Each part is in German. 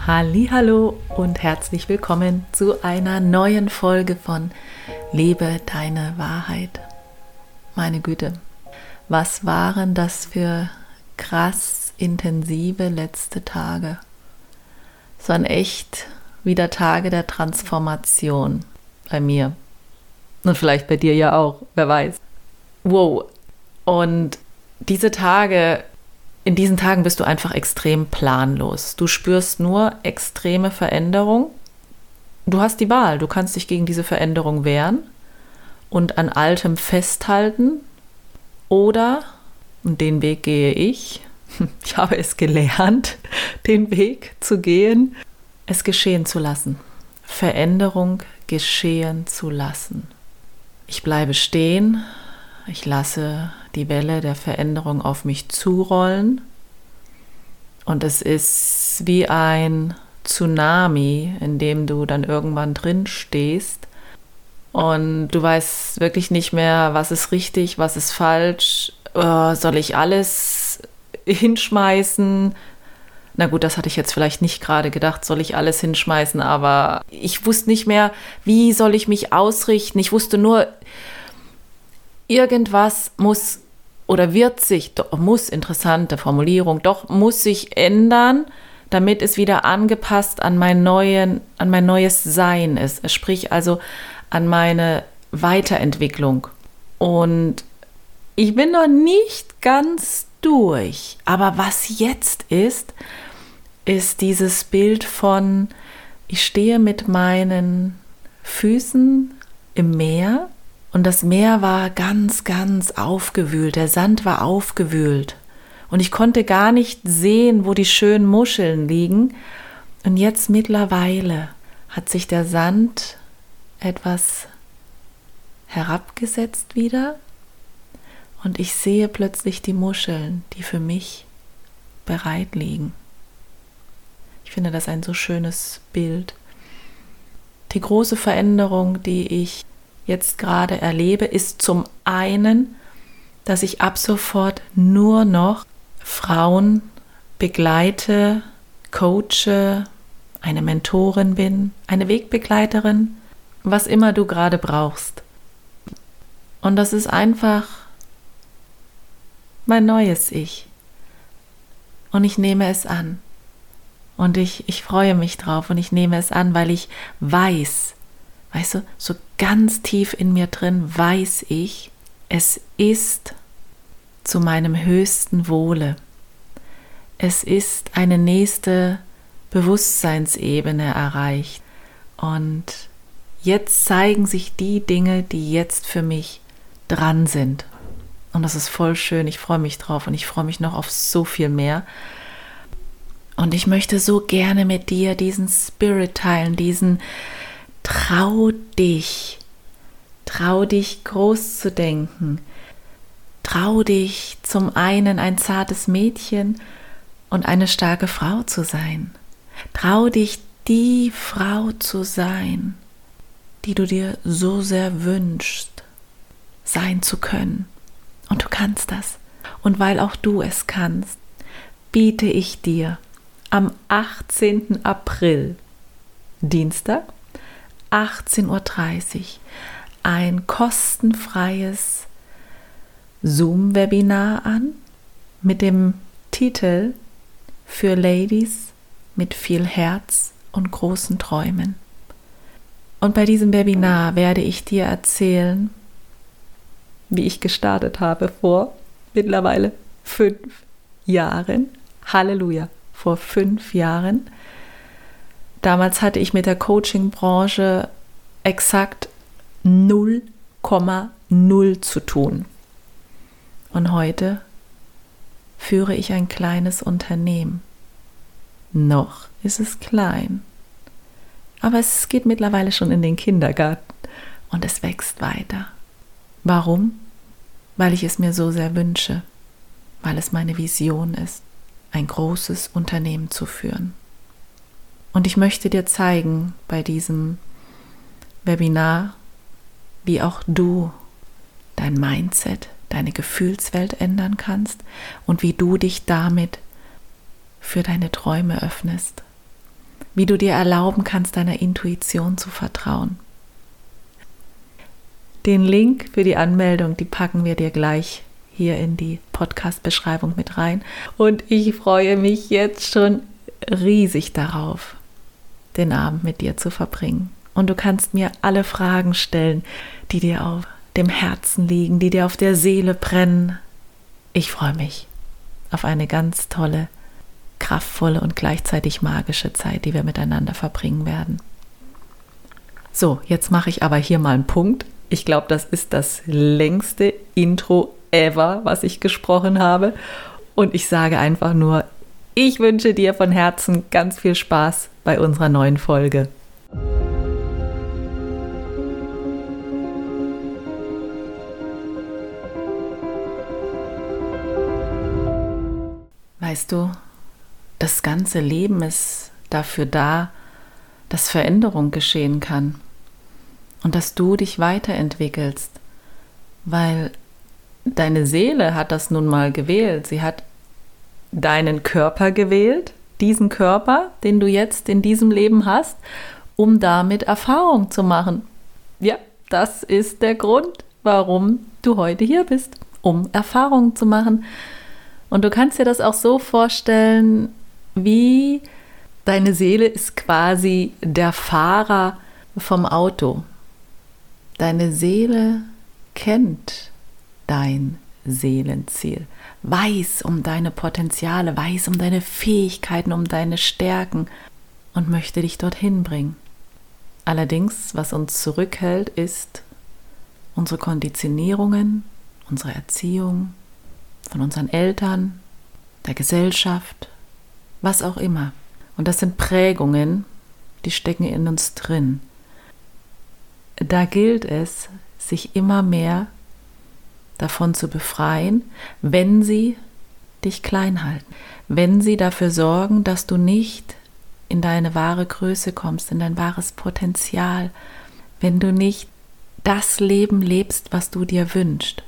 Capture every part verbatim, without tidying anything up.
Hallihallo und herzlich willkommen zu einer neuen Folge von Lebe deine Wahrheit. Meine Güte, was waren das für krass intensive letzte Tage? Es waren echt wieder Tage der Transformation bei mir und vielleicht bei dir ja auch, wer weiß. Wow, und diese Tage, in diesen Tagen bist du einfach extrem planlos. Du spürst nur extreme Veränderung. Du hast die Wahl, du kannst dich gegen diese Veränderung wehren und an Altem festhalten oder, und den Weg gehe ich, ich habe es gelernt, den Weg zu gehen, es geschehen zu lassen. Veränderung geschehen zu lassen. Ich bleibe stehen, ich lasse die Welle der Veränderung auf mich zurollen und es ist wie ein Tsunami, in dem du dann irgendwann drin stehst und du weißt wirklich nicht mehr, was ist richtig, was ist falsch, äh, soll ich alles hinschmeißen? Na gut, das hatte ich jetzt vielleicht nicht gerade gedacht, soll ich alles hinschmeißen, aber ich wusste nicht mehr, wie soll ich mich ausrichten. Ich wusste nur, irgendwas muss oder wird sich, doch, muss, interessante Formulierung, doch muss sich ändern, damit es wieder angepasst an mein, neuen, an mein neues Sein ist. Sprich also an meine Weiterentwicklung. Und ich bin noch nicht ganz durch. Aber was jetzt ist, ist dieses Bild von, ich stehe mit meinen Füßen im Meer. Und das Meer war ganz, ganz aufgewühlt. Der Sand war aufgewühlt. Und ich konnte gar nicht sehen, wo die schönen Muscheln liegen. Und jetzt mittlerweile hat sich der Sand etwas herabgesetzt wieder. Und ich sehe plötzlich die Muscheln, die für mich bereit liegen. Ich finde das ein so schönes Bild. Die große Veränderung, die ich jetzt gerade erlebe, ist zum einen, dass ich ab sofort nur noch Frauen begleite, coache, eine Mentorin bin, eine Wegbegleiterin, was immer du gerade brauchst. Und das ist einfach mein neues Ich. Und ich nehme es an. Und ich, ich freue mich drauf und ich nehme es an, weil ich weiß, weißt du, so ganz tief in mir drin weiß ich, es ist zu meinem höchsten Wohle. Es ist eine nächste Bewusstseinsebene erreicht. Und jetzt zeigen sich die Dinge, die jetzt für mich dran sind. Und das ist voll schön, ich freue mich drauf und ich freue mich noch auf so viel mehr. Und ich möchte so gerne mit dir diesen Spirit teilen, diesen Trau dich, trau dich groß zu denken, trau dich zum einen ein zartes Mädchen und eine starke Frau zu sein. Trau dich die Frau zu sein, die du dir so sehr wünschst, sein zu können. Und du kannst das. Und weil auch du es kannst, biete ich dir am achtzehnten April, Dienstag, achtzehn Uhr dreißig, ein kostenfreies Zoom-Webinar an mit dem Titel Für Ladies mit viel Herz und großen Träumen. Und bei diesem Webinar werde ich dir erzählen, wie ich gestartet habe vor mittlerweile fünf Jahren. Halleluja, vor fünf Jahren. Damals hatte ich mit der Coaching-Branche exakt null Komma null zu tun. Und heute führe ich ein kleines Unternehmen. Noch ist es klein, aber es geht mittlerweile schon in den Kindergarten und es wächst weiter. Warum? Weil ich es mir so sehr wünsche, weil es meine Vision ist, ein großes Unternehmen zu führen. Und ich möchte dir zeigen bei diesem Webinar, wie auch du dein Mindset, deine Gefühlswelt ändern kannst und wie du dich damit für deine Träume öffnest. wie du dir erlauben kannst, deiner Intuition zu vertrauen. Den Link für die Anmeldung, die packen wir dir gleich hier in die Podcast-Beschreibung mit rein. Und ich freue mich jetzt schon riesig darauf, den Abend mit dir zu verbringen. Und du kannst mir alle Fragen stellen, die dir auf dem Herzen liegen, die dir auf der Seele brennen. Ich freue mich auf eine ganz tolle, kraftvolle und gleichzeitig magische Zeit, die wir miteinander verbringen werden. So, jetzt mache ich aber hier mal einen Punkt. Ich glaube, das ist das längste Intro ever, was ich gesprochen habe. Und ich sage einfach nur, ich wünsche dir von Herzen ganz viel Spaß bei unserer neuen Folge. Weißt du, das ganze Leben ist dafür da, dass Veränderung geschehen kann und dass du dich weiterentwickelst, weil deine Seele hat das nun mal gewählt. Sie hat deinen Körper gewählt, diesen Körper, den du jetzt in diesem Leben hast, um damit Erfahrung zu machen. Ja, das ist der Grund, warum du heute hier bist, um Erfahrungen zu machen. Und du kannst dir das auch so vorstellen, wie deine Seele ist quasi der Fahrer vom Auto. Deine Seele kennt dein Seelenziel, weiß um deine Potenziale, weiß um deine Fähigkeiten, um deine Stärken und möchte dich dorthin bringen. Allerdings, was uns zurückhält, ist unsere Konditionierungen, unsere Erziehung, von unseren Eltern, der Gesellschaft, was auch immer. Und das sind Prägungen, die stecken in uns drin. Da gilt es, sich immer mehr davon zu befreien, wenn sie dich klein halten, wenn sie dafür sorgen, dass du nicht in deine wahre Größe kommst, in dein wahres Potenzial, wenn du nicht das Leben lebst, was du dir wünschst.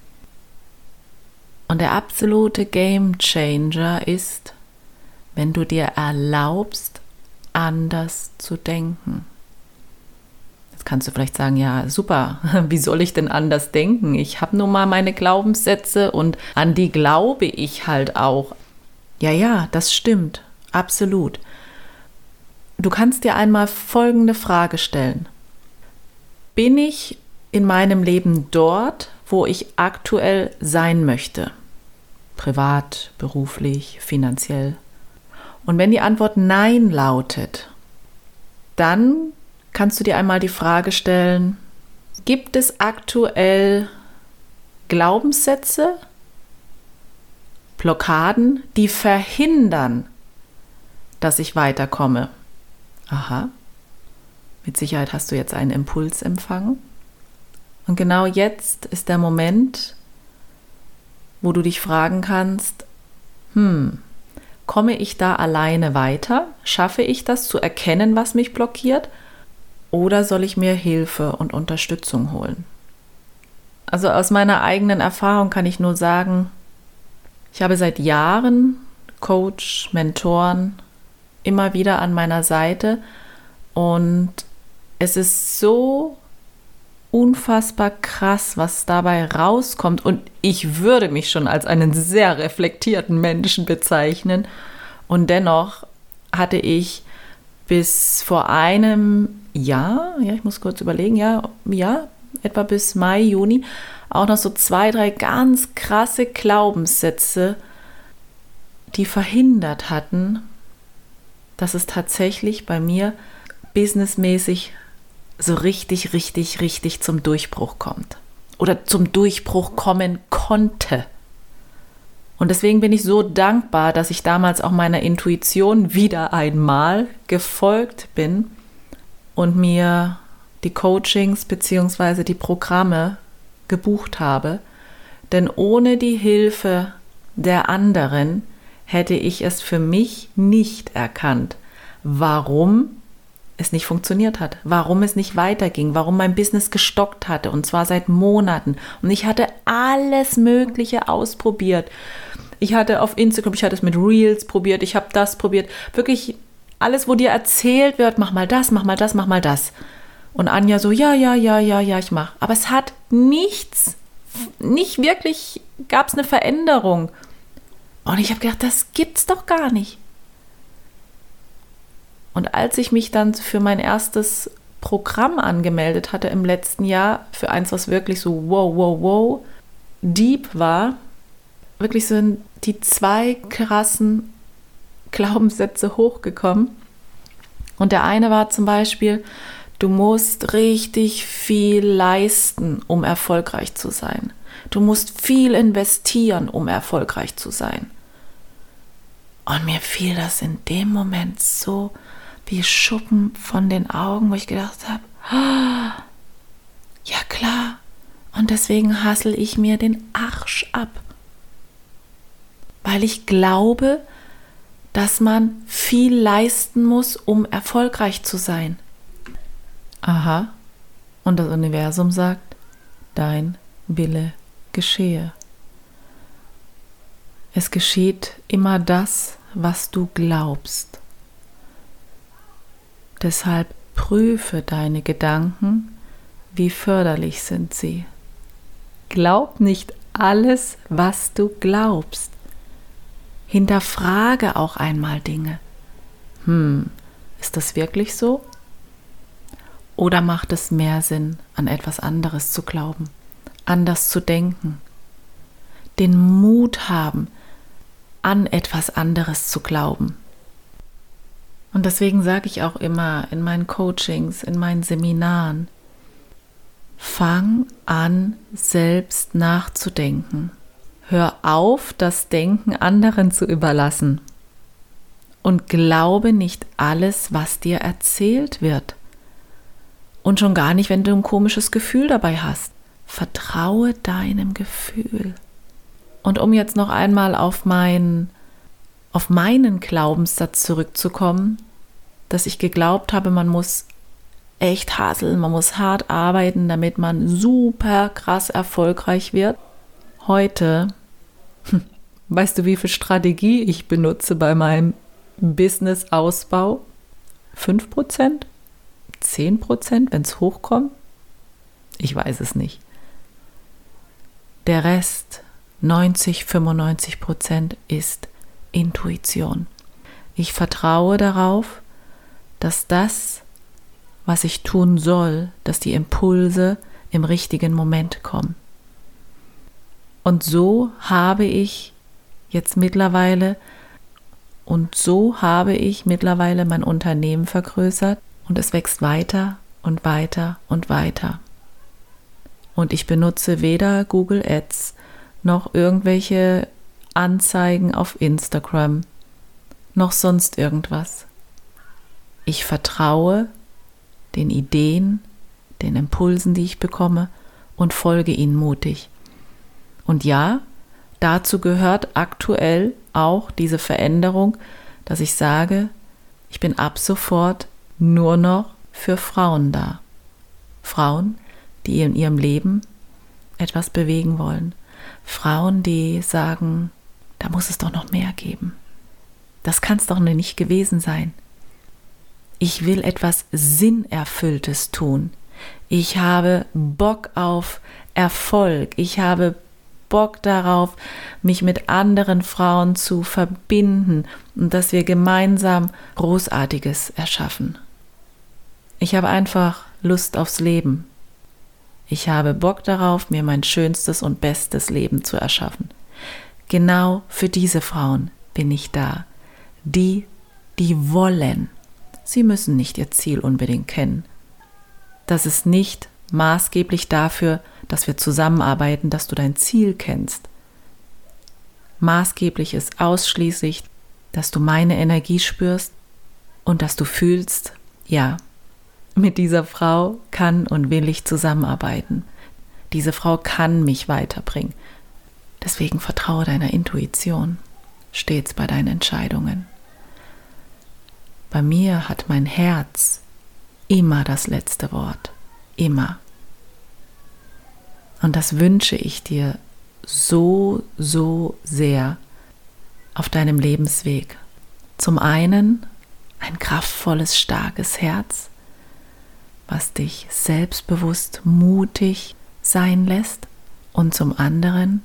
Und der absolute Game Changer ist, wenn du dir erlaubst, anders zu denken. Jetzt kannst du vielleicht sagen, ja super, wie soll ich denn anders denken? Ich habe nun mal meine Glaubenssätze und an die glaube ich halt auch. Ja, ja, das stimmt, absolut. Du kannst dir einmal folgende Frage stellen. Bin ich in meinem Leben dort, wo ich aktuell sein möchte? Privat, beruflich, finanziell. Und wenn die Antwort Nein lautet, dann kannst du dir einmal die Frage stellen, gibt es aktuell Glaubenssätze, Blockaden, die verhindern, dass ich weiterkomme? Aha, mit Sicherheit hast du jetzt einen Impuls empfangen. Und genau jetzt ist der Moment, wo du dich fragen kannst, hm, komme ich da alleine weiter? Schaffe ich das zu erkennen, was mich blockiert? Oder soll ich mir Hilfe und Unterstützung holen? Also aus meiner eigenen Erfahrung kann ich nur sagen, ich habe seit Jahren Coach, Mentoren immer wieder an meiner Seite und es ist so unfassbar krass, was dabei rauskommt und ich würde mich schon als einen sehr reflektierten Menschen bezeichnen und dennoch hatte ich bis vor einem Jahr, ja, ich muss kurz überlegen, ja, ja, etwa bis Mai, Juni, auch noch so zwei, drei ganz krasse Glaubenssätze, die verhindert hatten, dass es tatsächlich bei mir businessmäßig so richtig, richtig, richtig zum Durchbruch kommt. Oder zum Durchbruch kommen konnte. Und deswegen bin ich so dankbar, dass ich damals auch meiner Intuition wieder einmal gefolgt bin und mir die Coachings bzw. die Programme gebucht habe. Denn ohne die Hilfe der anderen hätte ich es für mich nicht erkannt, warum es nicht funktioniert hat, warum es nicht weiterging, warum mein Business gestockt hatte und zwar seit Monaten. Und ich hatte alles Mögliche ausprobiert. Ich hatte auf Instagram, ich hatte es mit Reels probiert, ich habe das probiert, wirklich alles, wo dir erzählt wird, mach mal das, mach mal das, mach mal das. Und Anja so, ja, ja, ja, ja, ja, ich mach. Aber es hat nichts, nicht wirklich, gab es eine Veränderung. Und ich habe gedacht, das gibt's doch gar nicht. Und als ich mich dann für mein erstes Programm angemeldet hatte im letzten Jahr, für eins, was wirklich so wow, wow, wow, deep war, wirklich sind die zwei krassen Glaubenssätze hochgekommen. Und der eine war zum Beispiel, du musst richtig viel leisten, um erfolgreich zu sein. Du musst viel investieren, um erfolgreich zu sein. Und mir fiel das in dem Moment so wie Schuppen von den Augen, wo ich gedacht habe, oh, ja klar, und deswegen hassel ich mir den Arsch ab. Weil ich glaube, dass man viel leisten muss, um erfolgreich zu sein. Aha, und das Universum sagt, dein Wille geschehe. Es geschieht immer das, was du glaubst. Deshalb prüfe deine Gedanken, wie förderlich sind sie. Glaub nicht alles, was du glaubst. Hinterfrage auch einmal Dinge. Hm, ist das wirklich so? Oder macht es mehr Sinn, an etwas anderes zu glauben, anders zu denken, den Mut haben, an etwas anderes zu glauben? Und deswegen sage ich auch immer in meinen Coachings, in meinen Seminaren, fang an, selbst nachzudenken. Hör auf, das Denken anderen zu überlassen. Und glaube nicht alles, was dir erzählt wird. Und schon gar nicht, wenn du ein komisches Gefühl dabei hast. Vertraue deinem Gefühl. Und um jetzt noch einmal auf meinen, auf meinen Glaubenssatz zurückzukommen, dass ich geglaubt habe, man muss echt hasseln, man muss hart arbeiten, damit man super krass erfolgreich wird. Heute, hm, weißt du, wie viel Strategie ich benutze bei meinem Business-Ausbau? fünf Prozent? zehn Prozent, wenn es hochkommt? Ich weiß es nicht. Der Rest, neunzig, fünfundneunzig Prozent, ist Intuition. Ich vertraue darauf, dass das, was ich tun soll, dass die Impulse im richtigen Moment kommen. Und so habe ich jetzt mittlerweile und so habe ich mittlerweile mein Unternehmen vergrößert und es wächst weiter und weiter und weiter. Und ich benutze weder Google Ads noch irgendwelche Anzeigen auf Instagram noch sonst irgendwas. Ich vertraue den Ideen, den Impulsen, die ich bekomme und folge ihnen mutig. Und ja, dazu gehört aktuell auch diese Veränderung, dass ich sage, ich bin ab sofort nur noch für Frauen da. Frauen, die in ihrem Leben etwas bewegen wollen. Frauen, die sagen, da muss es doch noch mehr geben. Das kann es doch noch nicht gewesen sein. Ich will etwas Sinnerfülltes tun. Ich habe Bock auf Erfolg. Ich habe Bock darauf, mich mit anderen Frauen zu verbinden und dass wir gemeinsam Großartiges erschaffen. Ich habe einfach Lust aufs Leben. Ich habe Bock darauf, mir mein schönstes und bestes Leben zu erschaffen. Genau für diese Frauen bin ich da. Die, die wollen. Sie müssen nicht ihr Ziel unbedingt kennen. Das ist nicht maßgeblich dafür, dass wir zusammenarbeiten, dass du dein Ziel kennst. Maßgeblich ist ausschließlich, dass du meine Energie spürst und dass du fühlst, ja, mit dieser Frau kann und will ich zusammenarbeiten. Diese Frau kann mich weiterbringen. Deswegen vertraue deiner Intuition stets bei deinen Entscheidungen. Bei mir hat mein Herz immer das letzte Wort. Immer. Und das wünsche ich dir so, so sehr auf deinem Lebensweg. Zum einen ein kraftvolles, starkes Herz, was dich selbstbewusst, mutig sein lässt. Und zum anderen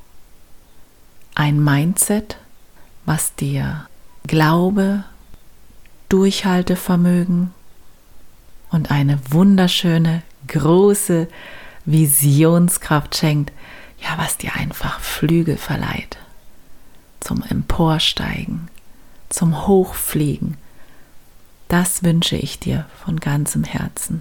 ein Mindset, was dir Glaube, Durchhaltevermögen und eine wunderschöne, große Visionskraft schenkt, ja, was dir einfach Flügel verleiht zum Emporsteigen, zum Hochfliegen. Das wünsche ich dir von ganzem Herzen.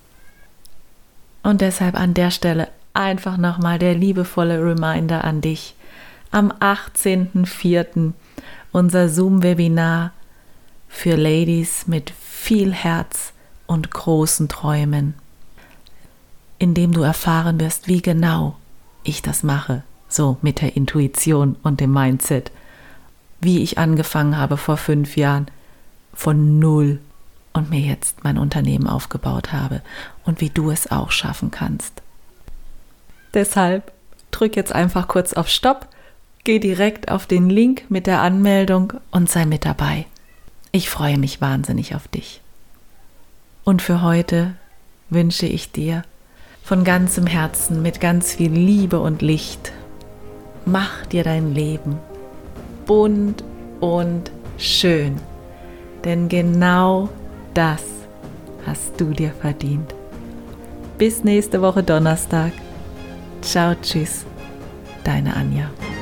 Und deshalb an der Stelle einfach nochmal der liebevolle Reminder an dich. Am achtzehnten vierten unser Zoom-Webinar für Ladies mit viel Herz und großen Träumen, in dem du erfahren wirst, wie genau ich das mache, so mit der Intuition und dem Mindset, wie ich angefangen habe vor fünf Jahren von null und mir jetzt mein Unternehmen aufgebaut habe und wie du es auch schaffen kannst. Deshalb drück jetzt einfach kurz auf Stopp, geh direkt auf den Link mit der Anmeldung und sei mit dabei. Ich freue mich wahnsinnig auf dich. Und für heute wünsche ich dir von ganzem Herzen mit ganz viel Liebe und Licht, mach dir dein Leben bunt und schön, denn genau das hast du dir verdient. Bis nächste Woche Donnerstag. Ciao, tschüss, deine Anja.